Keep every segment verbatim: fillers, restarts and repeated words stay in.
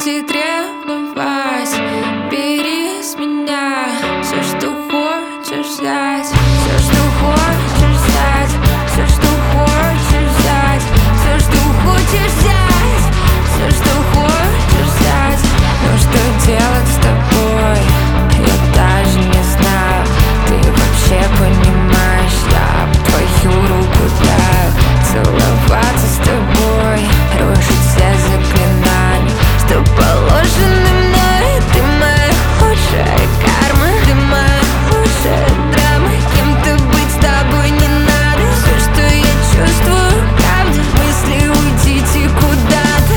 хватит ревновать. Бери с меня все, что хочешь взять, все, что хочешь взять, все, что хочешь взять, все, что хочешь взять, все, что хочешь взять. Но что делать с тобой, я даже не знаю. Ты вообще понимаешь, я твою руку даю. Целоваться с тобой, рушить все заклинания, что положено мной. Ты моя худшая карма, ты моя худшая драма. Кем-то быть с тобой не надо. Все, что я чувствую, правда, мысли уйдите куда-то.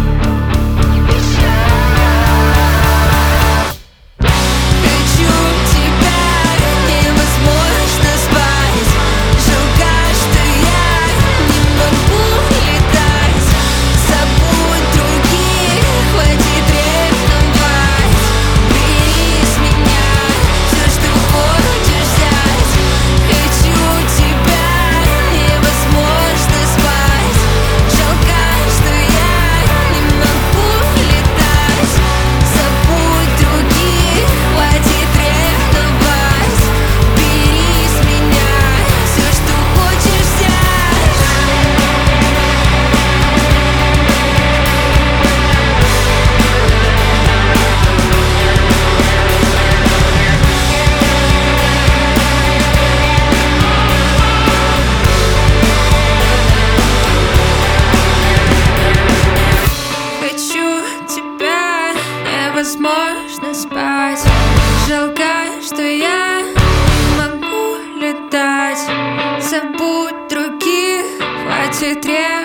Хочу тебя, невозможно спать. Жалко, что я не могу летать. Забудь других, хватит ревновать. Бери с меня все, что хочешь взять. Хочу тебя, невозможно спать. Жалко, что я не могу летать. Забудь других, хватит ревновать. Бери с меня все, что хочешь взять. Хочу тебя, невозможно спать. Жалко, что я не могу летать. Забудь других, хватит ревновать.